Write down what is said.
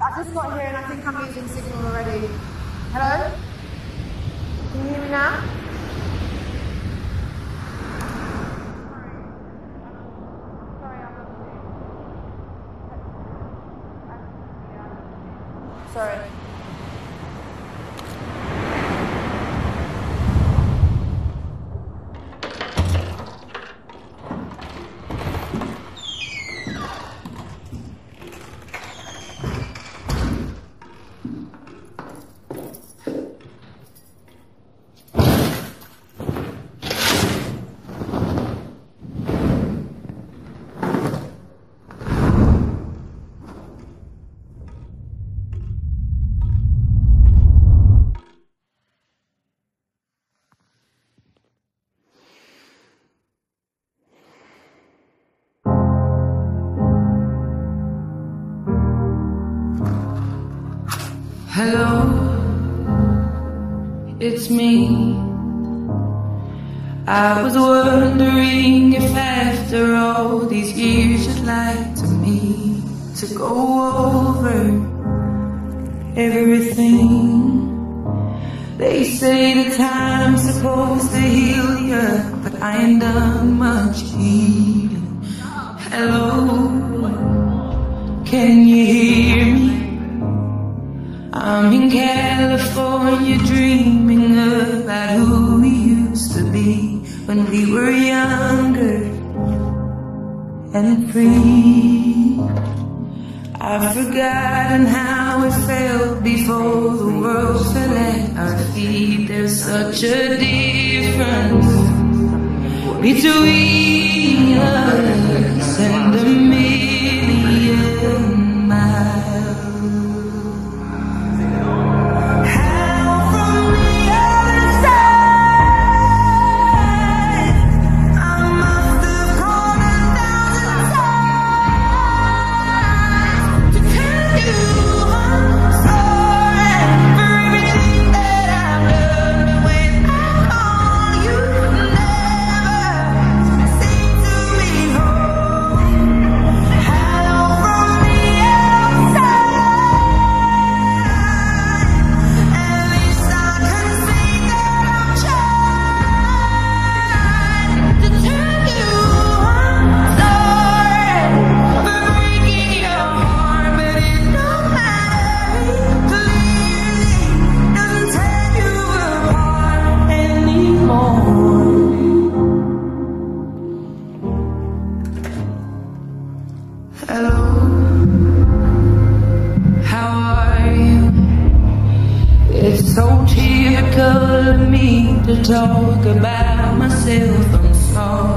I just got here and I think I'm losing signal already. Hello? Can you hear me now? Sorry. Hello, it's me. I was wondering if after all these years you'd like me to go over everything. They say the time's supposed to heal ya, but I ain't done much healing. Hello, can you hear me? I'm in California dreaming about who we used to be when we were younger and free. I've forgotten how it felt before the world fell at our feet. There's such a difference between us and a million miles. Hello, how are you? It's so typical of me to talk about myself, I'm sorry.